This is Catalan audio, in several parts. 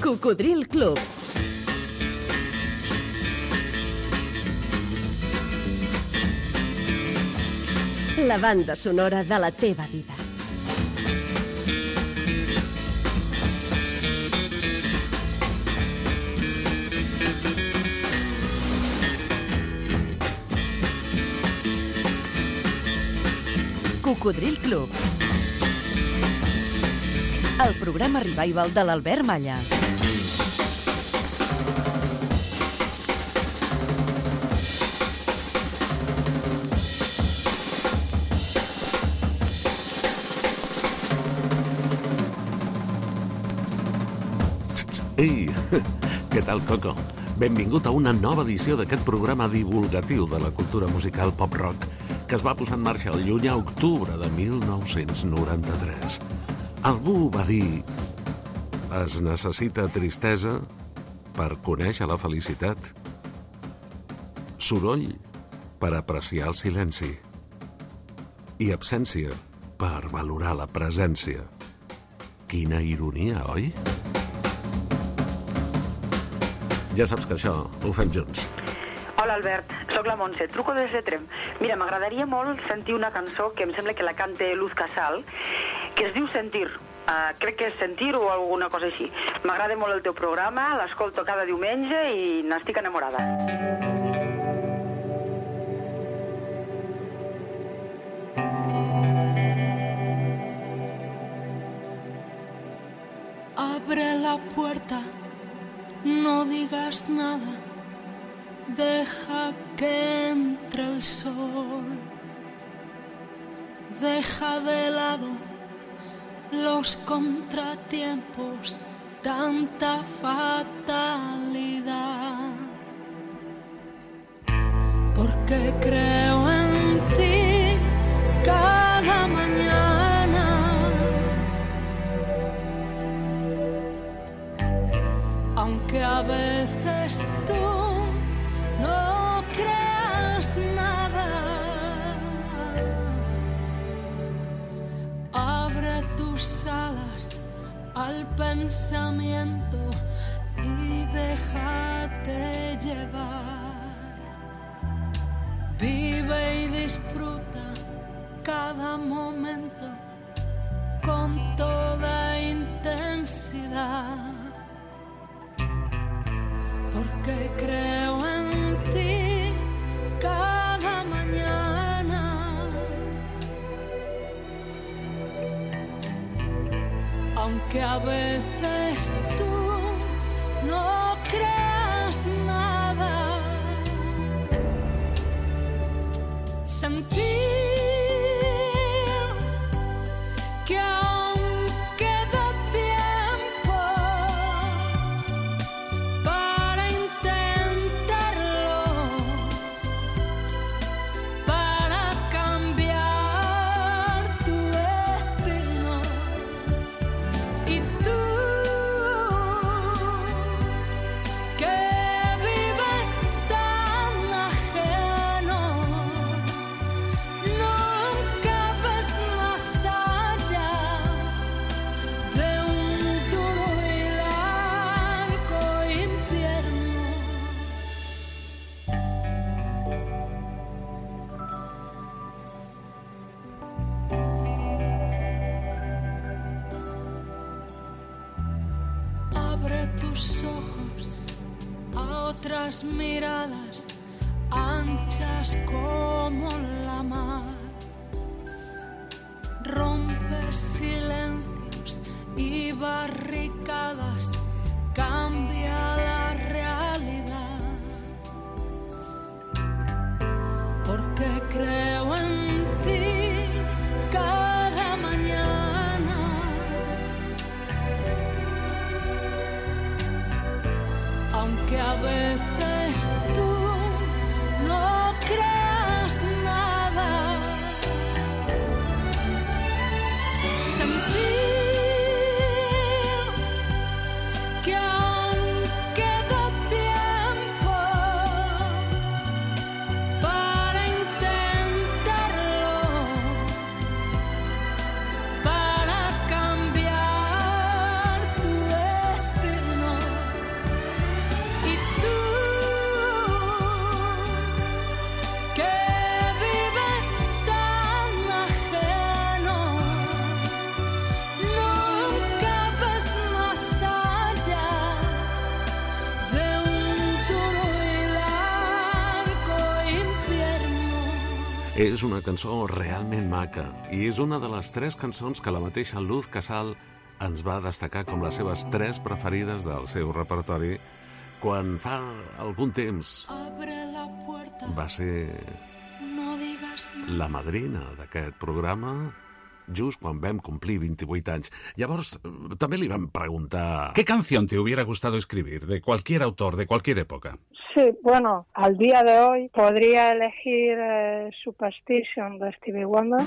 Cocodril Club. La banda sonora de la teva vida. Cocodril Club. El programa revival de l'Albert Malla. Ei, què tal, Coco? Benvingut a una nova edició d'aquest programa divulgatiu de la cultura musical pop-rock que es va posar en marxa el llunyà octubre de 1993. Algú va dir: es necessita tristesa per conèixer la felicitat, soroll per apreciar el silenci i absència per valorar la presència. Quina ironia, oi? Ja saps que això ho fem junts. Hola, Albert. Soc la Montse. Truco des de Trem. Mira, m'agradaria molt sentir una cançó que em sembla que la canta Luz Casal, que es diu Sentir. Crec que és Sentir o alguna cosa així. M'agrada molt el teu programa, l'escolto cada diumenge i n'estic enamorada. Abre la puerta. No digas nada, deja que entre el sol, deja de lado los contratiempos, tanta fatalidad, porque creo en ti cada mañana. Aunque a veces tú no creas nada, abre tus alas al pensamiento y déjate llevar. Vive y disfruta cada momento con toda intensidad. Porque creo en ti cada mañana, aunque a veces tú no creas nada. Sentir que aún queda tiempo para intentarlo, para cambiar tu destino. Y tú que vives tan ajeno, nunca ves más allá de un duro y largo invierno. Abre tus ojos a otras miradas anchas como la mar. Rompe silencios y barricadas, cambia la realidad. Porque creo en ti cada mañana, aunque a veces tú no creas nada. Sentir que aún És una cançó realment maca i és una de les 3 cançons que la mateixa Luz Casal ens va destacar com les seves 3 preferides del seu repertori quan fa algun temps va ser la madrina d'aquest programa just quan vam complir 28 anys. Llavors, també li vam preguntar... ¿Qué canción te hubiera gustado escribir de cualquier autor, de cualquier época? Sí, bueno, al día de hoy podría elegir Superstition de Stevie Wonder.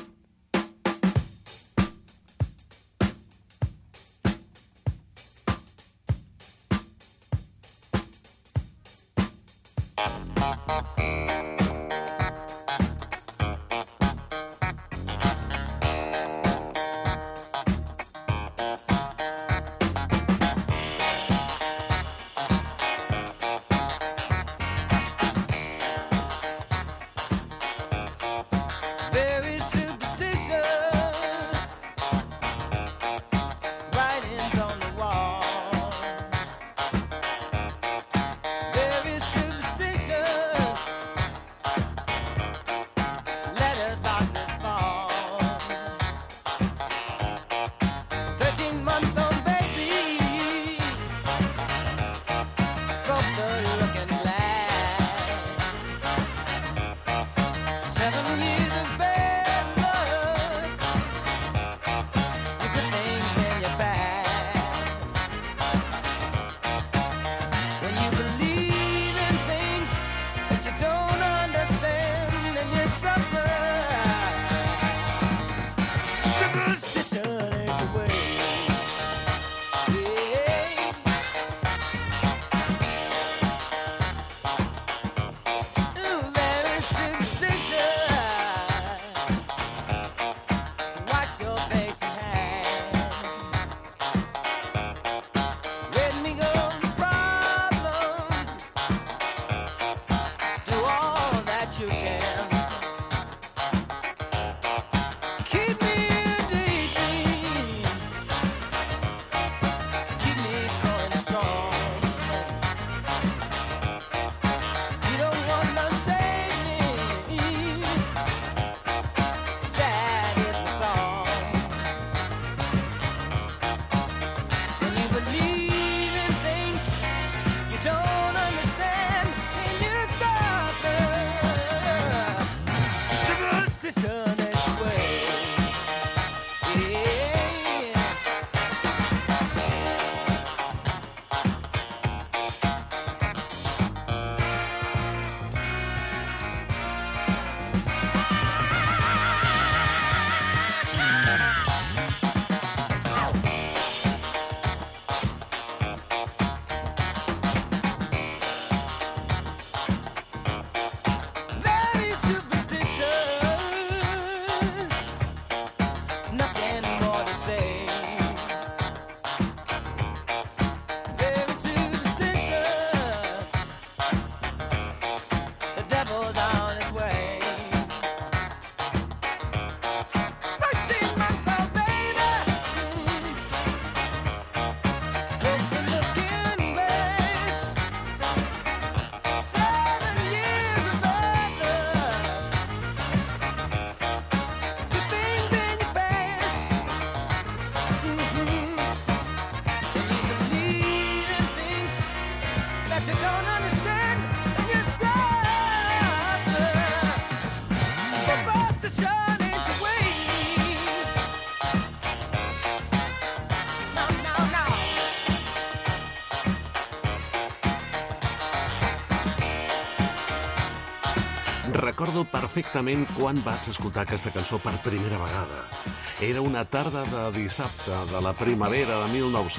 Recordo perfectament quan vaig escoltar aquesta cançó per primera vegada. Era una tarda de dissabte de la primavera de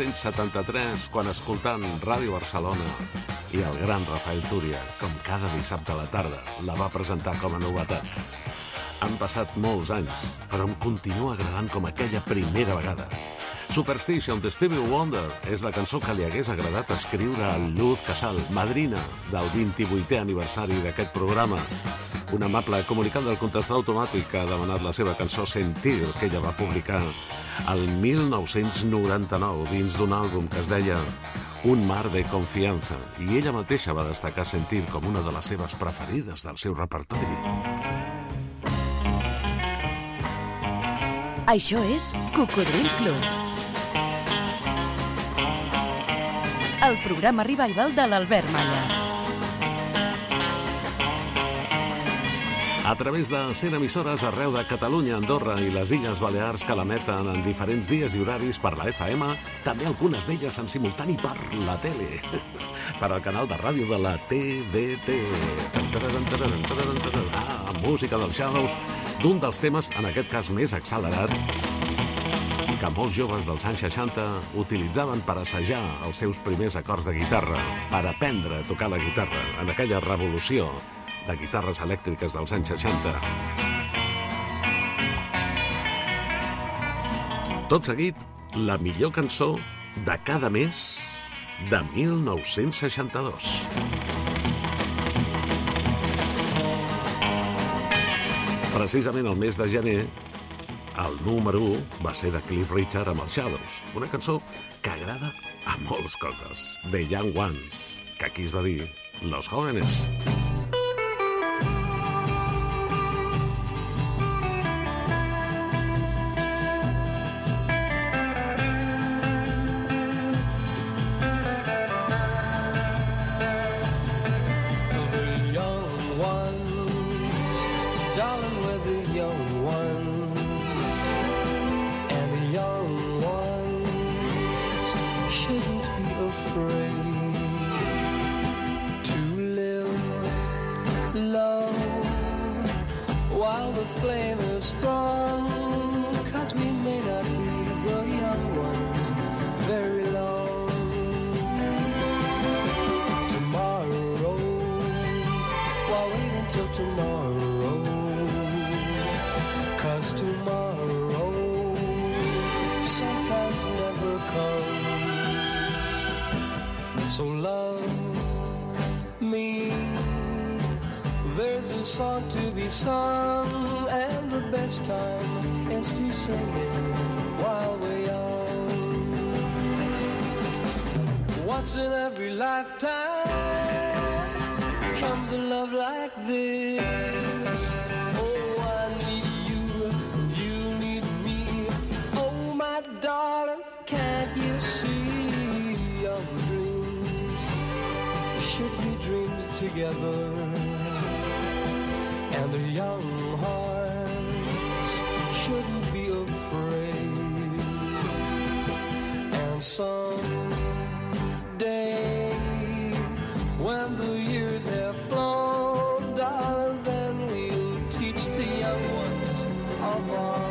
1973, quan escoltant Ràdio Barcelona i el gran Rafael Túria, com cada dissabte a la tarda, la va presentar com a novetat. Han passat molts anys, però em continua agradant com aquella primera vegada. Superstition de Stevie Wonder és la cançó que li hagués agradat escriure a Luz Casal, madrina del 28è aniversari d'aquest programa. Un amable comunicant del contestador automàtic ha demanat la seva cançó Sentir, que ella va publicar el 1999 dins d'un àlbum que es deia Un mar de confianza, i ella mateixa va destacar Sentir com una de les seves preferides del seu repertori. Això és Cocodril Club. El programa revival de l'Albert Malla. A través de 100 emissores arreu de Catalunya, Andorra i les Illes Balears que l'emeten en diferents dies i horaris per la FM, també algunes d'elles en simultani per la tele, per al canal de ràdio de la TDT. Música dels Shadows, d'un dels temes, en aquest cas més accelerat, que molts joves dels anys 60 utilitzaven per assajar els seus primers acords de guitarra, per aprendre a tocar la guitarra en aquella revolució de guitarres elèctriques dels anys 60. Tot seguit, la millor cançó de cada mes de 1962. Precisament el mes de gener, el número 1 va ser de Cliff Richard amb els Shadows, una cançó que agrada a molts cocos, The Young Ones, que aquí es va dir Los Jóvenes. So love me. There's a song to be sung, and the best time is to sing it while we're young. Once in every lifetime comes a love like this. Oh, I need you, you need me. Oh, my darling, can't you see young dreams should be dreamed together, and the young hearts shouldn't be afraid. And someday, when the years have flown, darling, then we'll teach the young ones of our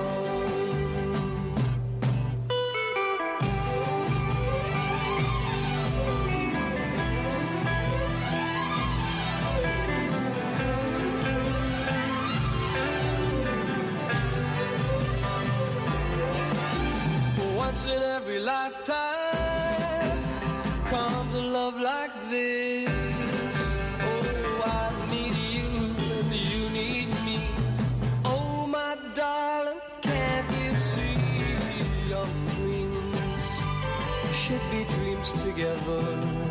once in every lifetime comes a love like this. Oh, I need you and you need me. Oh, my darling, can't you see young dreams should be dreams together,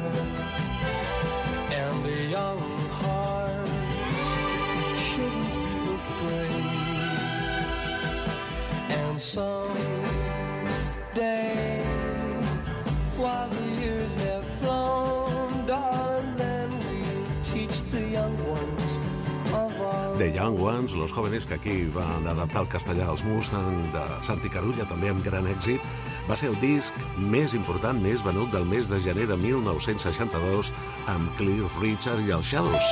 and the young hearts shouldn't be afraid. And someday, while the years have flown, darling, then we'll teach the young ones of our... The Young Ones, Los Jóvenes, que aquí van adaptar al castellà els Mustang de Santi Carulla, també amb gran èxit. Va ser el disc més important, més venut del mes de gener de 1962 amb Cliff Richard i els Shadows.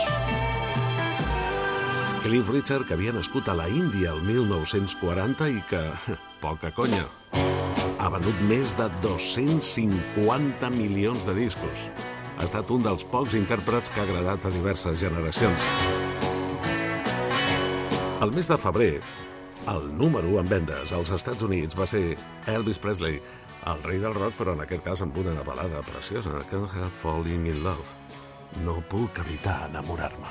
Cliff Richard, que havia nascut a la Índia el 1940 i que, poca conya, ha venut més de 250 milions de discos. Ha estat un dels pocs intèrprets que ha agradat a diverses generacions. El mes de febrer, el número 1 en vendes als Estats Units va ser Elvis Presley, el rei del rock, però en aquest cas amb una balada preciosa, Can't Help Falling in Love. No puc evitar enamorar-me.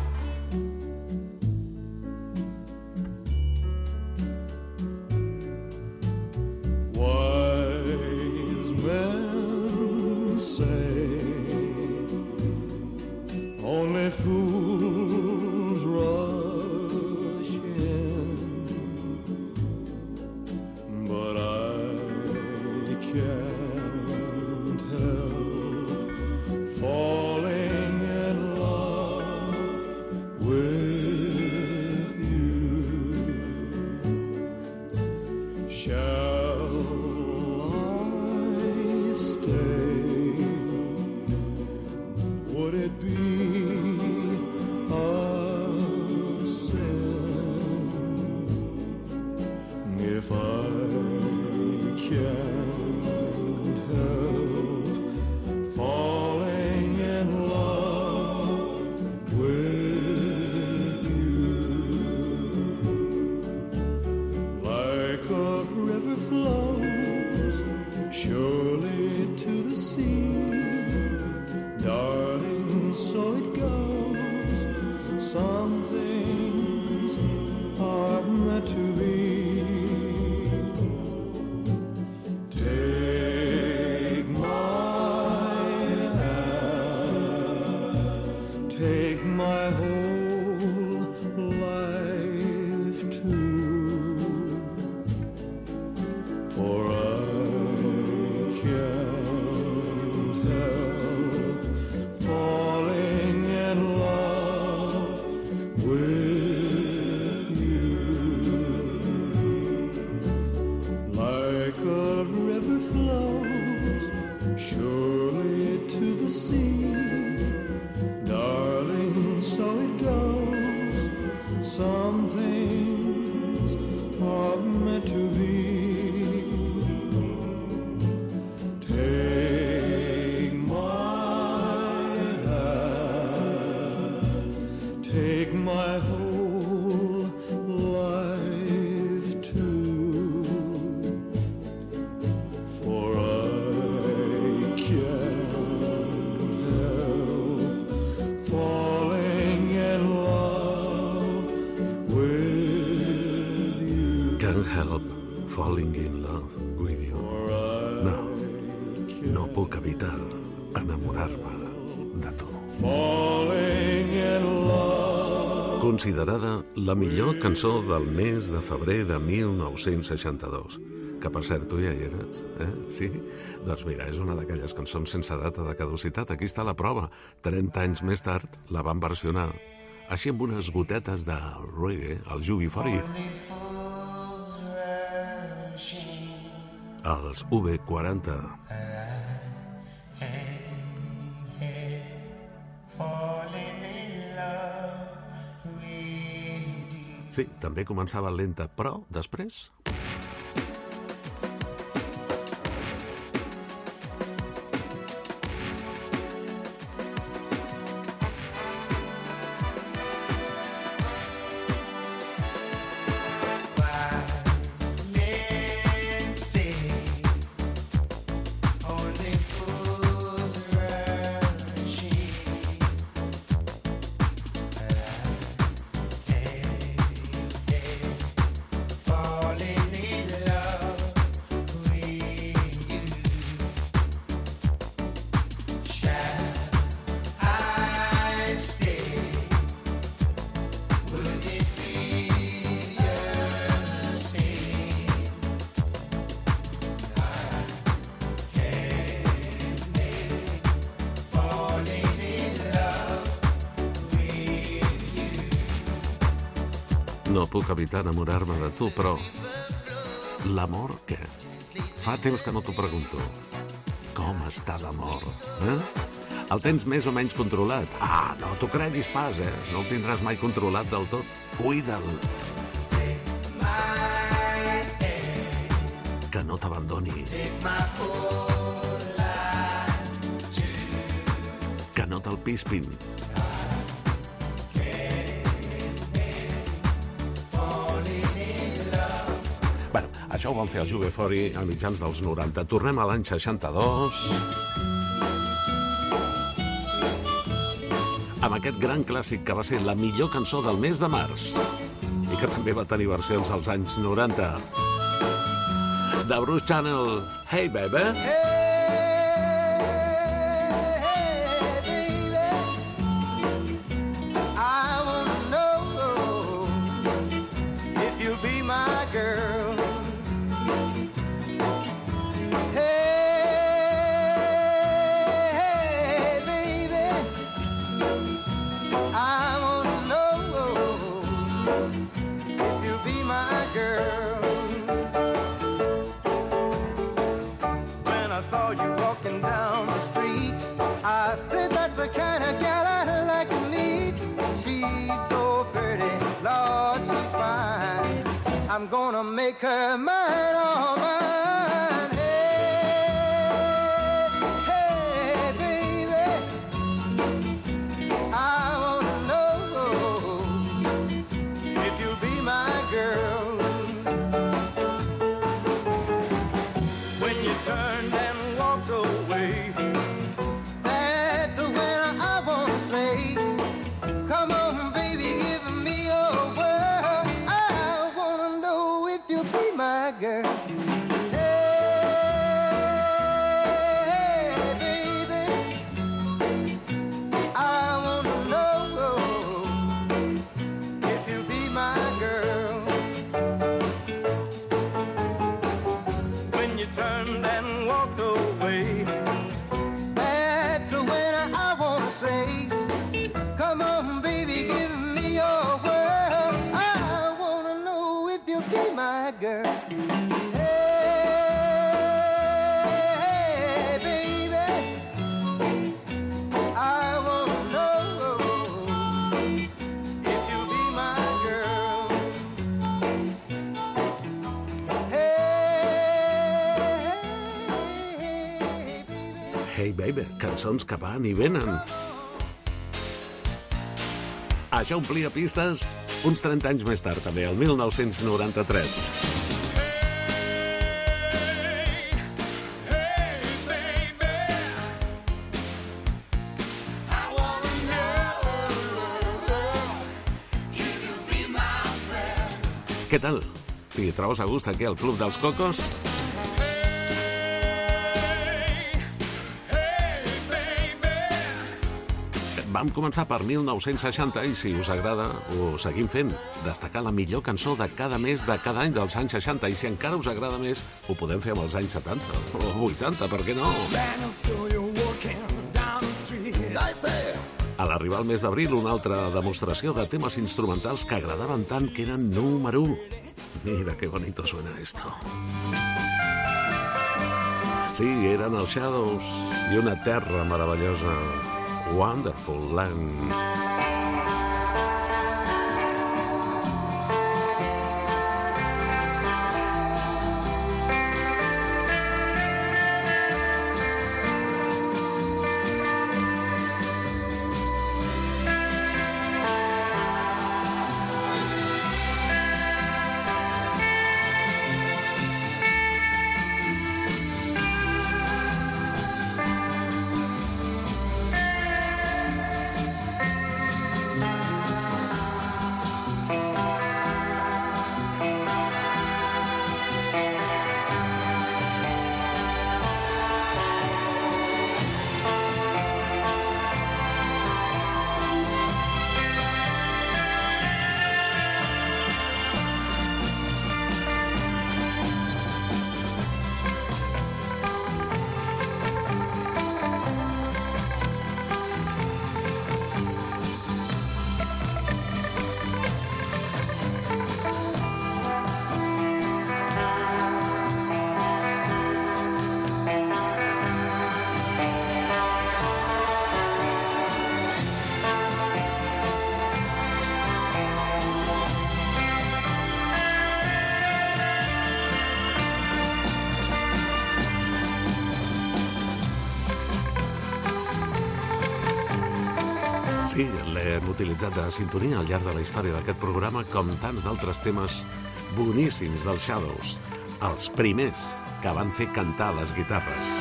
Wise men say only fools rush in, can't help falling in love with you. Shall I stay? Would it be a sin if I can't help falling in love with you? Like a river flows surely to the sea, darling, so it goes. Some things are meant to be. Take my hand, take my whole life too, for I can't help falling in love with you. Like a river flows surely to the sea, darling, so it goes. Some things are meant to be. Take my hand, take my whole life too, for I can't help falling in love with you. Can't help falling in love with you. No puc evitar enamorar-me de tu. Falling in love. Considerada la millor cançó del mes de febrer de 1962. Que, per cert, tu ja hi eres, Sí? Doncs mira, és una d'aquelles cançons sense data de caducitat. Aquí està la prova. 30 anys més tard la van versionar, així amb unes gotetes de reggae, el UB40. Els UB40. Sí, també començava lenta, però després... No puc evitar enamorar-me de tu, però... l'amor, què? Fa temps que no t'ho pregunto. Com està l'amor, El tens més o menys controlat? Ah, no t'ho creguis pas, No el tindràs mai controlat del tot. Cuida'l. Que no t'abandoni. Que no te'l pispin. Bueno, això ho van fer els UB40 a mitjans dels 90. Tornem a l'any 62... amb aquest gran clàssic que va ser la millor cançó del mes de març i que també va tenir versions als anys 90. De Bruce Channel, Hey Baby. Hey gonna make her mine, all mine. Hey, baby, I wanna know if you'll be my girl. When you turned and walked away, that's when I wanna say, come on, baby, give me your word. I wanna know if you'll be my girl. Hey, baby, I wanna know if you'll be my girl. When you turned and walked away, that's when I wanna say, come on, baby, give me your word. I wanna know if you'll be my girl. Hey, baby, I wanna know if you'll be my girl. Hey Baby, cançons que van i venen. Això omplia pistes uns 30 anys més tard, també, el 1993. Què tal? T'hi trobes a gust aquí al Club dels Cocos? Vam començar per 1960 i si us agrada ho seguim fent, destacar la millor cançó de cada mes de cada any dels anys 60 i si encara us agrada més ho podem fer amb els anys 70 o 80, per què no? A l'arribar al mes d'abril una altra demostració de temes instrumentals que agradaven tant que eren número 1. Mira qué bonito suena esto. Sí, eren els Shadows i una terra meravellosa. Wonderful Land. Sí, l'hem utilitzat de sintonia al llarg de la història d'aquest programa com tants d'altres temes boníssims dels Shadows, els primers que van fer cantar les guitarres.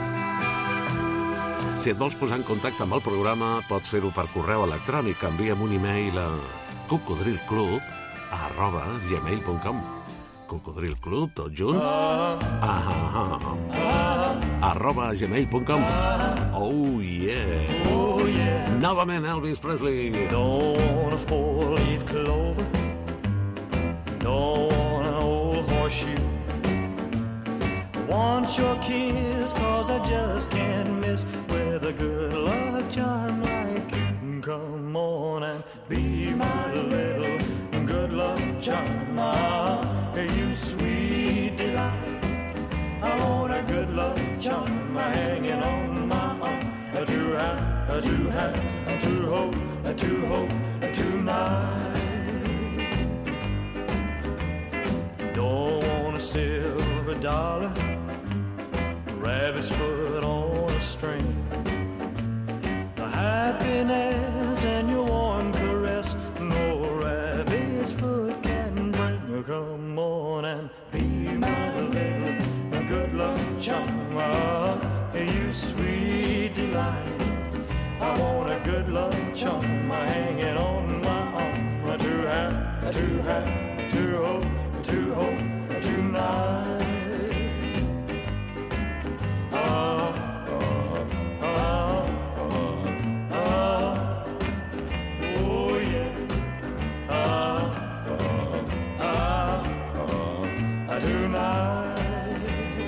Si et vols posar en contacte amb el programa, pots fer-ho per correu electrònic. Envia'm un e-mail a cocodrilclub@gmail.com. Cocodrilclub, tot junt? @gmail.com. Oh yeah. Novament Elvis Presley. Don't want a four-leaf clover, don't want an old horseshoe. Want your kiss, cause I just can't miss with a good luck charm like you. Come on and be my little good luck charm. Hey, you sweet delight, I want a good luck charm hanging on my arm. To have, to hope tonight. collar, rabbit's foot on a string. The happiness in your warm caress, no rabbit's foot can bring. Come on and be my little good luck charm. You sweet delight, I want a good luck charm hanging on my arm. To hope tonight. Oh yeah. Tonight.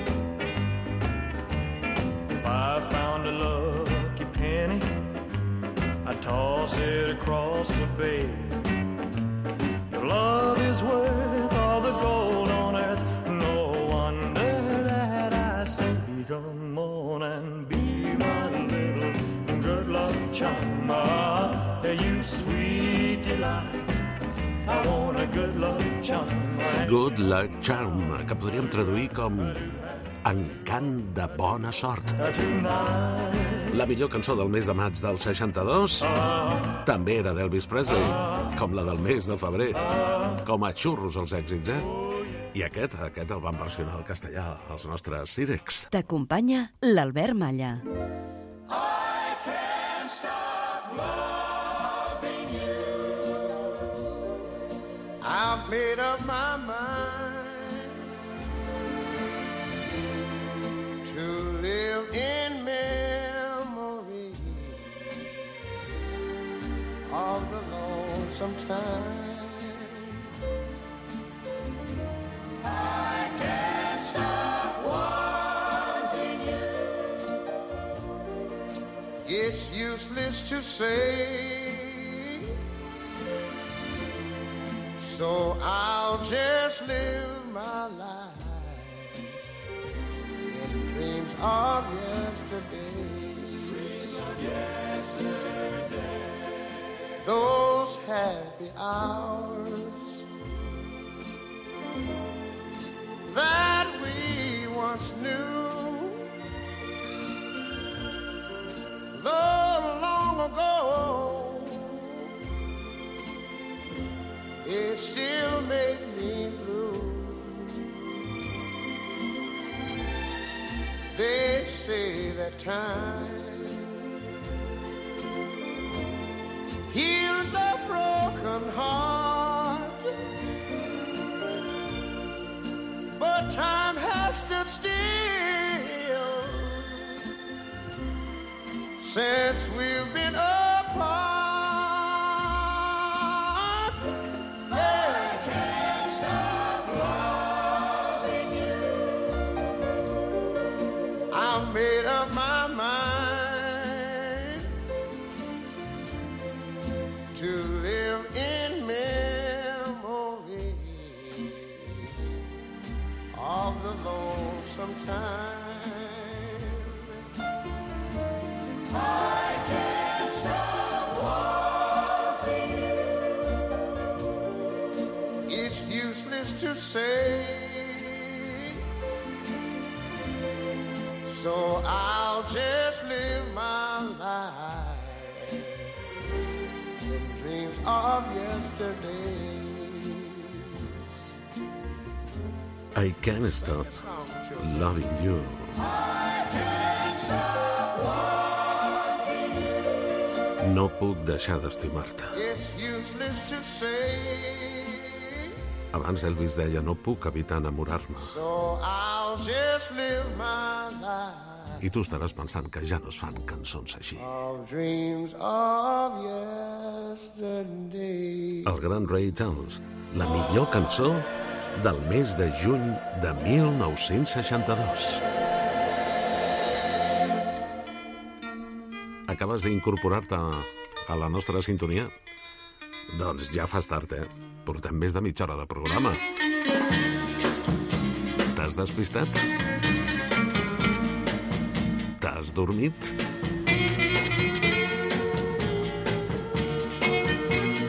If I found a lucky penny, I'd toss it across the bay. Your love is worth all the gold on earth. No wonder that I say, come on and be my little good luck charm. You sweet delight, I want a good luck charm. Good Luck Charm, que podríem traduir com Encant de bona sort. La millor cançó del mes de maig del 62 també era d'Elvis Presley, com la del mes de febrer, com a xurros els èxits, I aquest el van versionar al castellà, els nostres Sirex. T'acompanya l'Albert Malla. I can't stop loving you. I've made up my mind to live in memory of the lonesome time. I can't stop wanting you. It's useless to say, so I'll just live my life in dreams of yesterday. Those happy hours that we once knew, though long ago, it still make me blue. They say that time heals a broken heart, but time has stood still since we've been apart. I can't stop loving you. I've made up my mind to live in memories of the lonesome time. I can't stop wanting you. It's useless to say, so I'll just live my life in dreams of yesterdays. I can't stop loving you. I can't stop wanting you. No puc deixar d'estimar-te. It's useless to say, Abans Elvis deia, no puc evitar enamorar-me. so I'll just live my life I tu estaràs pensant que ja no es fan cançons així. of dreams of yesterday. El gran Ray Charles, la millor cançó del mes de juny de 1962. Acabes d'incorporar-te a la nostra sintonia? Doncs ja fas tard, Portem més de mitja hora de programa. T'has despistat? T'has dormit?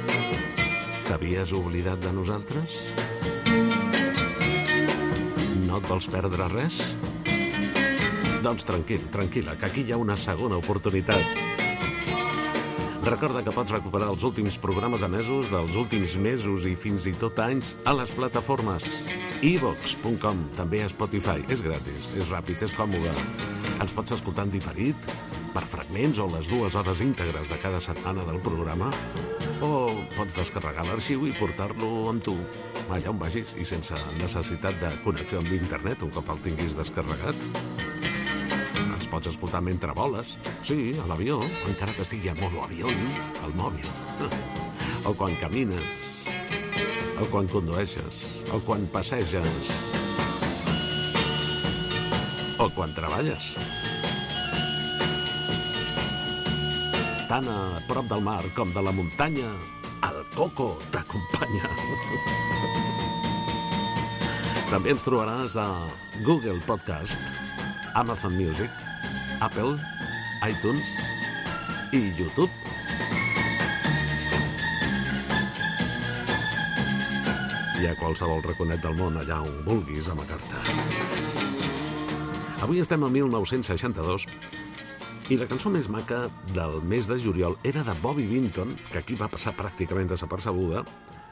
T'havies oblidat de nosaltres? No no et vols perdre res? Doncs tranquil·la, que aquí hi ha una segona oportunitat. Recorda que pots recuperar els últims programes emesos dels últims mesos i fins i tot anys a les plataformes iVox.com, també a Spotify. És gratis, és ràpid, és còmode. Ens pots escoltar en diferit, per fragments o les 2 hores íntegres de cada setmana del programa, o pots descarregar l'arxiu i portar-lo amb tu, allà on vagis i sense necessitat de connexió amb internet un cop el tinguis descarregat. Ens pots escoltar mentre voles, sí, a l'avió, encara que estigui en modo avió, al mòbil, o quan camines, o quan condueixes, o quan passeges, o quan treballes. Tant a prop del mar com de la muntanya, el Coco t'acompanya. També ens trobaràs a Google Podcast, Amazon Music, Apple, iTunes i YouTube. I a qualsevol raconet del món, allà on vulguis amagar-te. Avui estem a 1962 i la cançó més maca del mes de juliol era de Bobby Vinton, que aquí va passar pràcticament desapercebuda,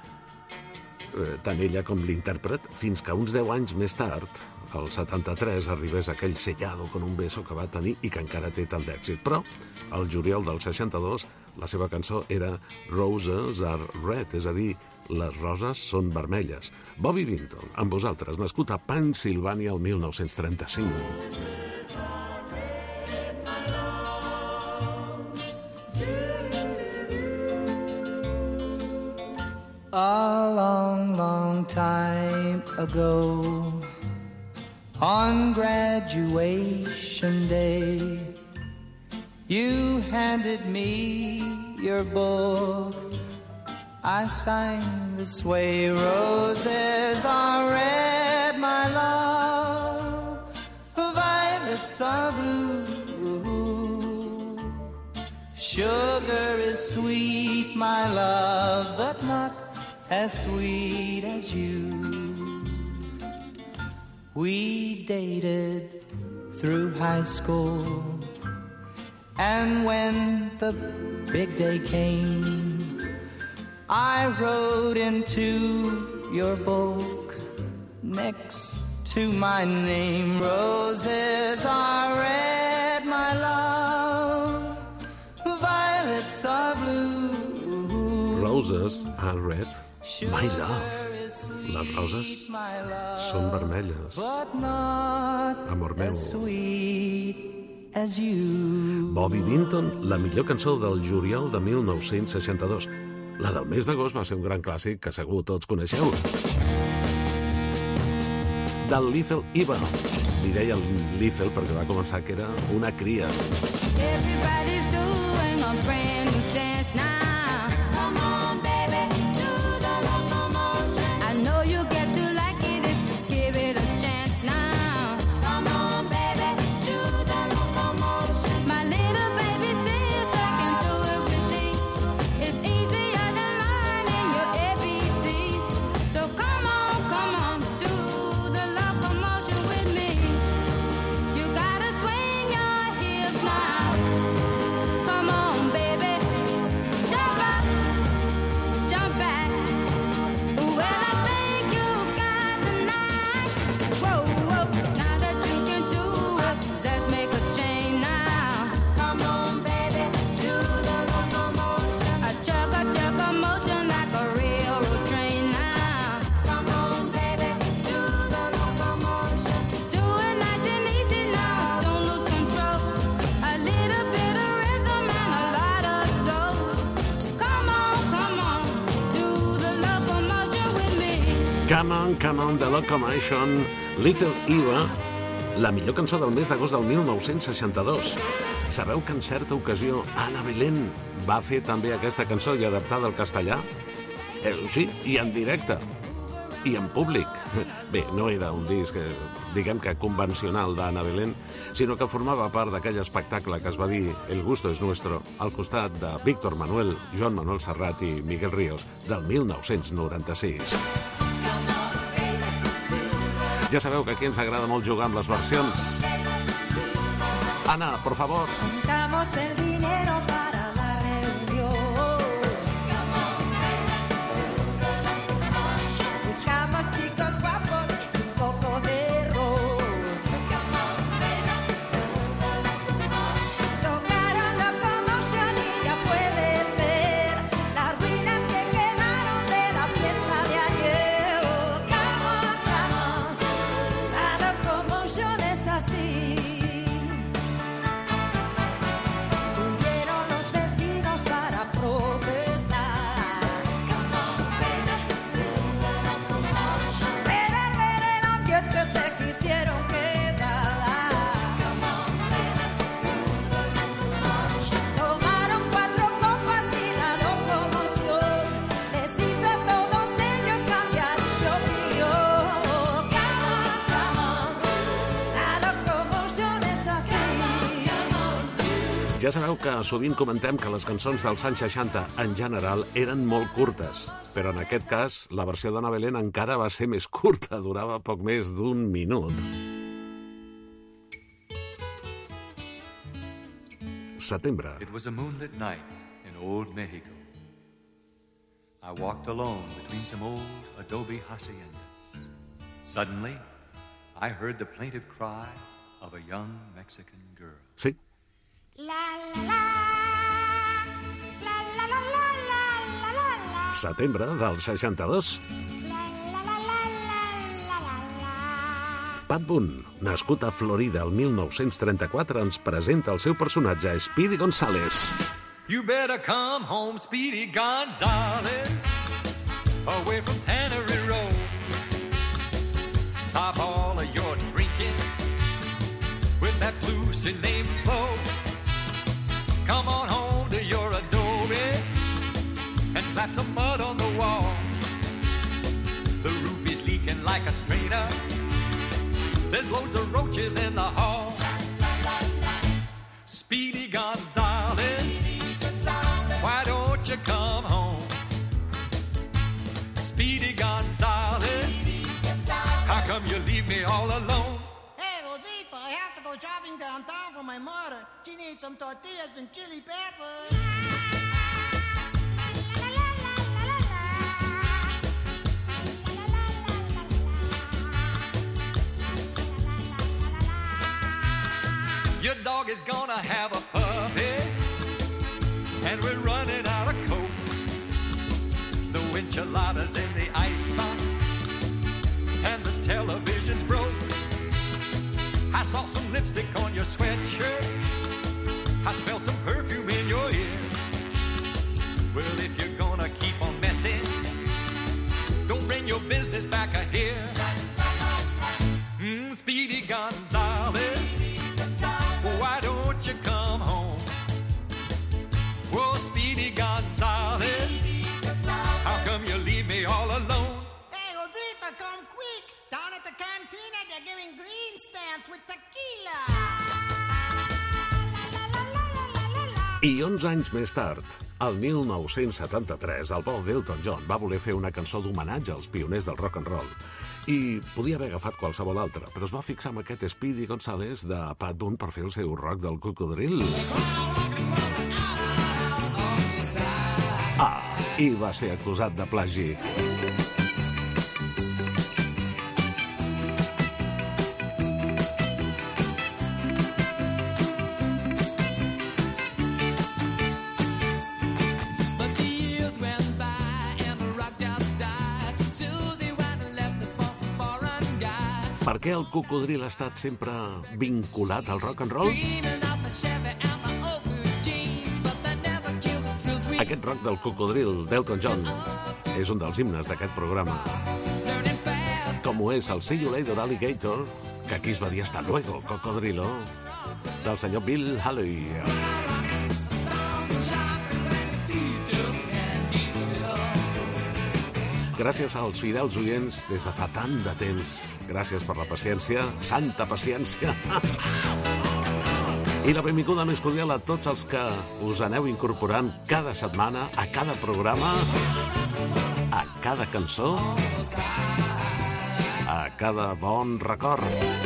tant ella com l'intèrpret, fins que uns 10 anys més tard, el 73, arribés aquell Sellado con un beso que va tenir i que encara té tant d'èxit. Però, al juliol del 62, la seva cançó era Roses are red, és a dir, les roses són vermelles. Bobby Vinton, amb vosaltres, nascut a Pennsilvània el 1935. A long, long time ago, on graduation day, you handed me your book. I signed this way: roses are red, my love, violets are blue, sugar is sweet, my love, but not as sweet as you. We dated through high school, and when the big day came, I wrote into your book next to my name. Roses are red, my love, violets are blue. Roses are red, my love. Les roses són vermelles. Amor meu. Bobby Vinton, la millor cançó del juliol de 1962. La del mes d'agost va ser un gran clàssic que segur tots coneixeu. Del Lethal Eva. Li deia Lethal perquè va començar que era una cria. Everybody's doing a brand new dance now. Come on, baby, do the locomotion. I know you get to like it if you give it a chance now. Come on, baby, do the locomotion. My little baby sister can do it with me. It's easier than learning your ABC. So come on, do the locomotion with me. You gotta swing your hips now. Come on, baby, jump up, jump back. Well, I think you got the knack. Whoa, whoa, now that you can do it, let's make a change now. Come on, baby, do the locomotion. A chugga motion like a railroad train now. Come on, baby, do the locomotion. Do it nice and easy now, don't lose control. A little bit of rhythm and a lot of soul. Come on, do the locomotion with me. Come on, the locomotion. Lethal Eva, la millor cançó del mes d'agost del 1962. Sabeu que en certa ocasió Ana Belén va fer també aquesta cançó i adaptada al castellà? Sí, i en directe. I en públic. Bé, no era un disc, diguem que convencional d'Ana Belén, sinó que formava part d'aquell espectacle que es va dir El gusto es nuestro, al costat de Víctor Manuel, Joan Manuel Serrat i Miguel Ríos, del 1996. Ja sabeu que aquí ens agrada molt jugar amb les versions. Ana, por favor. Juntamos el dinero para la reunión. Buscamos chicos guapos y un poco de ron. Tocaron Locomotion y ya puedes ver las ruinas que quedaron de la fiesta de ayer. Oh, come on, la Locomotion es así. Subieron los vecinos para protestar. Pero al ver el ambiente se quisieron quedar. Tomaron 4 copas y la locomoción les hizo a todos ellos cambiar de opinión. Come on, la locomotion es así. Ja sabeu que sovint comentem que les cançons dels anys 60 en general eren molt curtes, però en aquest cas la versió d'Anna Belén encara va ser més curta, durava poc més d'un minut. Setembre. It was a moonlit night in old Mexico. I walked alone between some old adobe haciendas. Suddenly, I heard the plaintive cry of a young Mexican girl. Sí, setembre del 62. Pat Boone, nascut a Florida el 1934, ens presenta el seu personatge, Speedy Gonzales. You better come home, Speedy Gonzales, away from Tannery Road. Stop all of your drinking with that Lucy named Flo. Come on home to your adobe and slap some mud on the wall. The roof is leaking like a strainer. There's loads of roaches in the hall. Speedy Gonzales, why don't you come home? Speedy Gonzales, how come you leave me all alone? Hey, Rosita, I have to go shopping downtown for my mother. She needs some tortillas and chili peppers. Your dog is gonna have a puppy, and we're running out of Coke. The enchiladas in the icebox, and the television's broke. I saw some lipstick on your sweatshirt. I smelled some perfume in your ear. Well, if you're gonna keep on messing, don't bring your business back here. Speedy Gonzales, why don't you come home? Whoa, Speedy Gonzales, how come you leave me all alone? Hey, Rosita, come quick. Down at the cantina, they're giving green stamps with tequila. I 11 anys més tard, el 1973, el bo d'Elton John va voler fer una cançó d'homenatge als pioners del rock and roll. I podia haver agafat qualsevol altra, però es va fixar amb aquest Speedy Gonzales de Pat Boone per fer el seu rock del cocodril. I va ser acusat de plagi. Per què el cocodril ha estat sempre vinculat al rock and roll? Aquest rock del cocodril d'Elton John és un dels himnes d'aquest programa. Com ho és el See You Later Alligator, que aquí es va dir hasta luego, cocodrilo, del senyor Bill Haley. Gràcies als fidels oients des de fa tant de temps. Gràcies per la paciència, santa paciència. I la benvinguda més cordial a tots els que us aneu incorporant cada setmana, a cada programa, a cada cançó, a a cada bon record.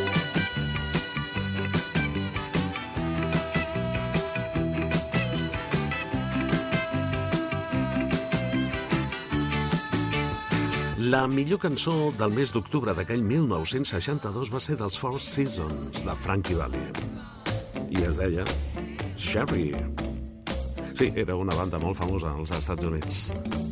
La millor cançó del mes d'octubre d'aquell 1962 va ser dels Four Seasons, de Frankie Valli. I es deia Sherry. Sí, era una banda molt famosa als Estats Units.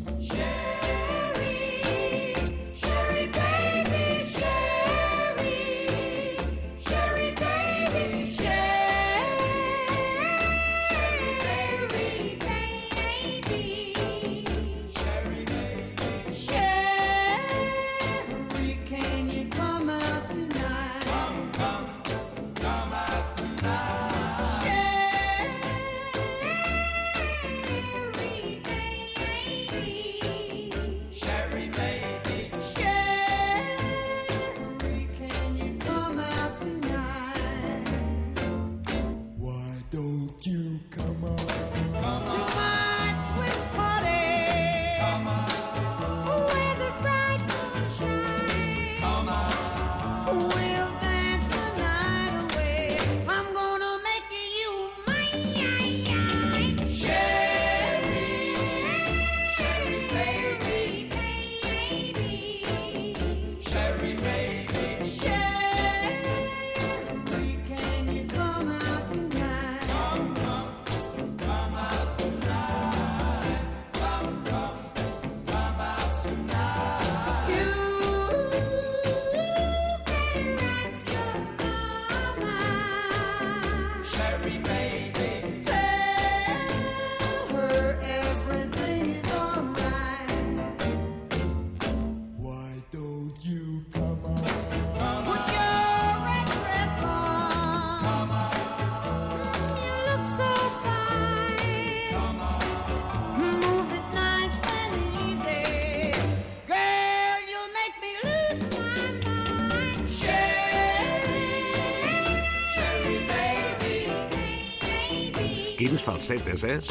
Quins falsetes, eh?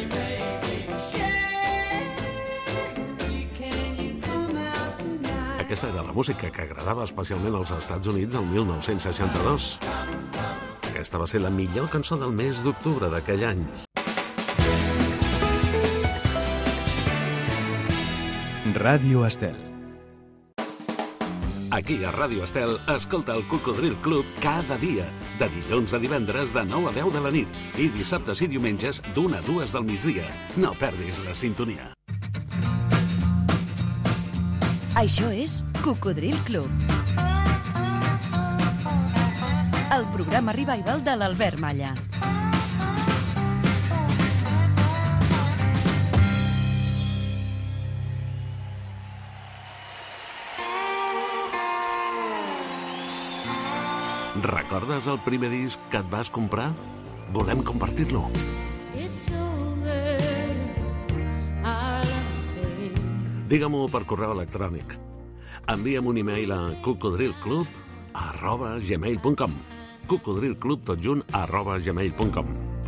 Aquesta era la música que agradava especialment als Estats Units el 1962. Aquesta va ser la millor cançó del mes d'octubre d'aquell any. Ràdio Estel. Aquí a Ràdio Estel, escolta el Cocodril Club cada dia, de dilluns a divendres de 9 a 10 de la nit i dissabtes i diumenges d'1 a 2 del migdia. No perdis la sintonia. Això és Cocodril Club. El programa revival de l'Albert Malla. Recordes el primer disc que et vas comprar? Volem compartir-lo. Digue-m'ho per correu electrònic. Envia'm un e-mail a cocodrilclub@gmail.com cocodrilclub@gmail.com.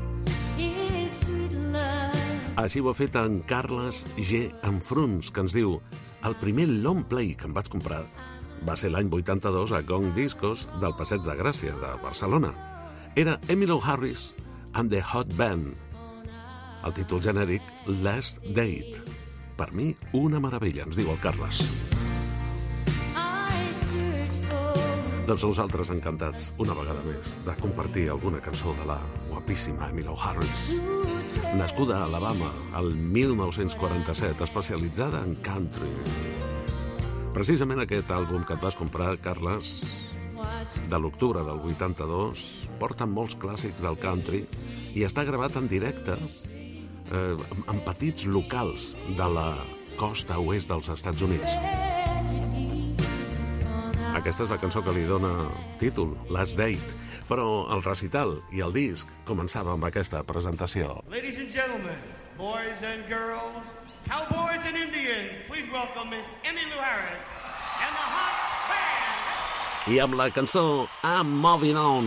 Així ho ha fet en Carles G. Enfruns, que ens diu: el primer long play que em vaig comprar va ser l'any 82 a Gong Discos del Passeig de Gràcia, de Barcelona. Era Emmylou Harris and the Hot Band. El títol genèric, Last Date. Per mi, una meravella, ens diu el Carles. Doncs nosaltres encantats, una vegada més, de compartir alguna cançó de la guapíssima Emmylou Harris. Nascuda a Alabama el 1947, especialitzada en country. Precisament aquest àlbum que et vas comprar, Carles, de l'octubre del 82, porta molts clàssics del country i està gravat en directe en petits locals de la costa oest dels Estats Units. Aquesta és la cançó que li dona títol, Last Date, però el recital i el disc començava amb aquesta presentació. Ladies and gentlemen, boys and girls, cowboys and Indians, please welcome Miss Emmylou Harris and the Hot Band. I amb la cançó I'm Moving On.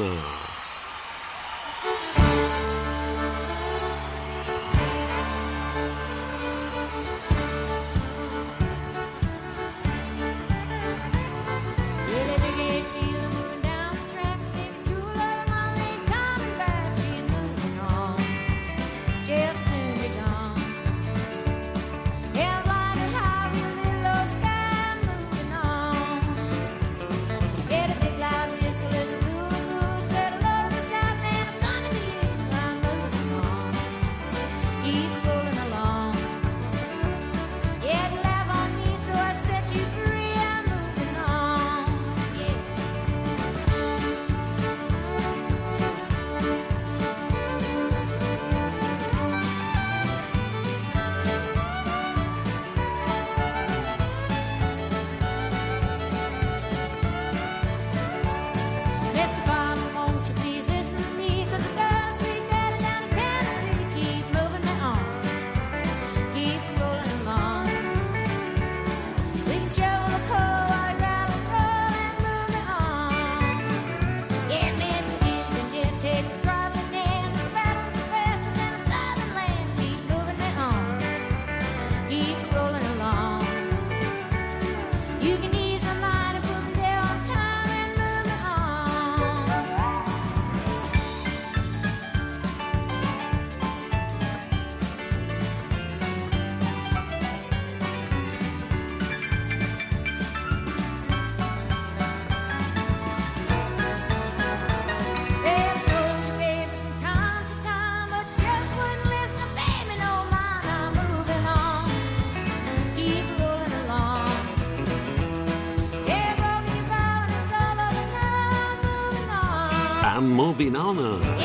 Moving On.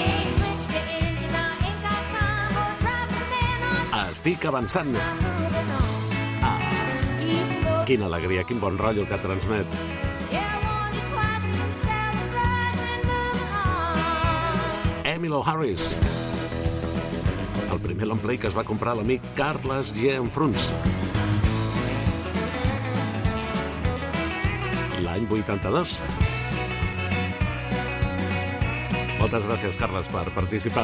Estic avançant. Quina alegria, quin bon rotllo que transmet. Emmylou Harris. El primer long play que es va comprar l'amic Carles G. Enfruns. L'any 82. Moltes gràcies, Carles, per participar.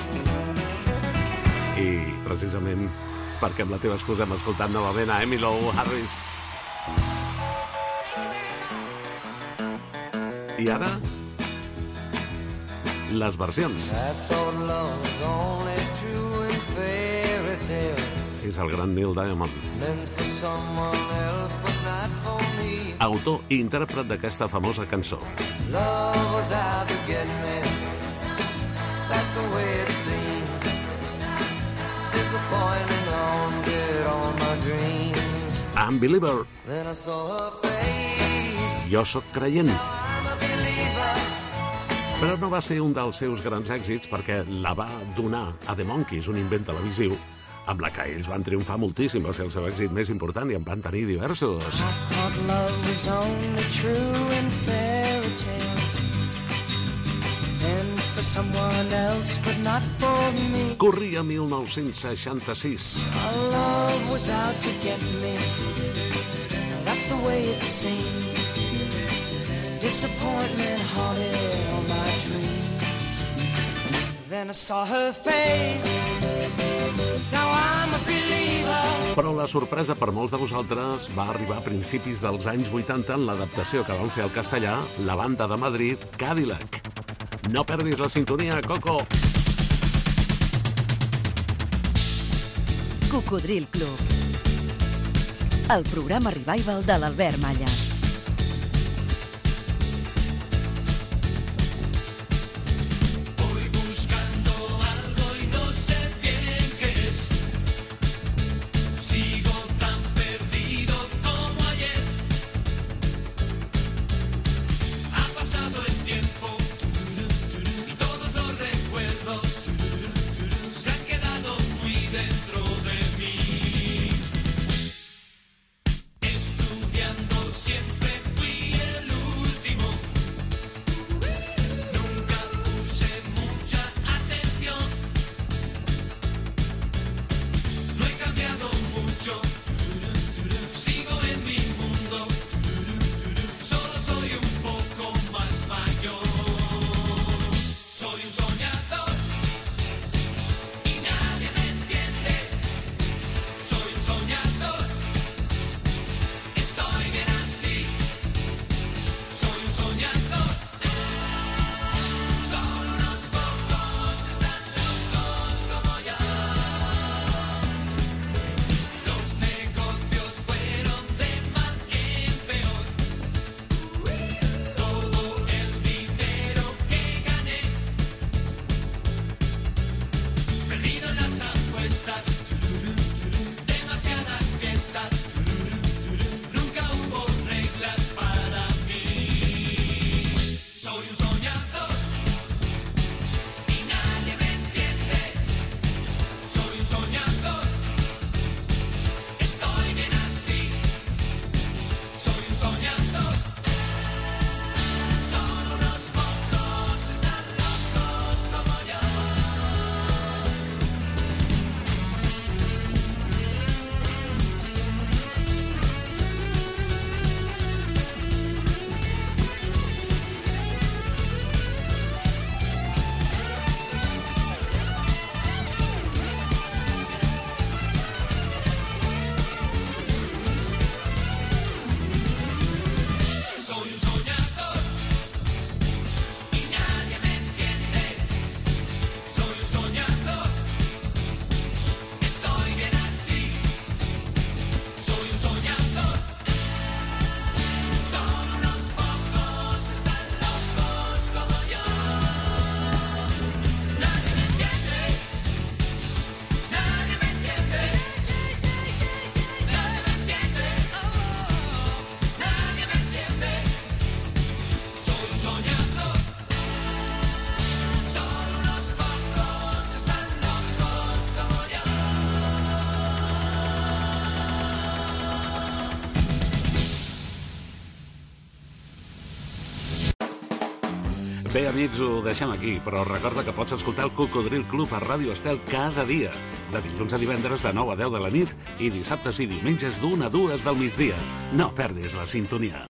I precisament perquè amb la teva excusa hem escoltat novament a Emmylou Harris. I ara, les versions. És el gran Neil Diamond. Autor i intèrpret d'aquesta famosa cançó. Unbeliever. Jo sóc creient. Però no va ser un dels seus grans èxits perquè la va donar a The Monkees, un invent televisiu, amb la que ells van triomfar moltíssim. Va ser el seu èxit més important i en van tenir diversos. Corria 1966. Disappointment haunted all my dreams. Then I saw her face. Now I'm a believer. Però la sorpresa per molts de vosaltres va arribar a principis dels anys 80 en l'adaptació que van fer al castellà la banda de Madrid Cadillac. No perdis la sintonia, Coco. Cocodril Club. El programa revival de l'Albert Malla. amics, ho deixem aquí, però recorda que pots escoltar el Cocodril Club a Ràdio Estel cada dia, de dilluns a divendres de 9 a 10 de la nit i dissabtes i diumenges d'1 a 2 del migdia. No perdis la sintonia.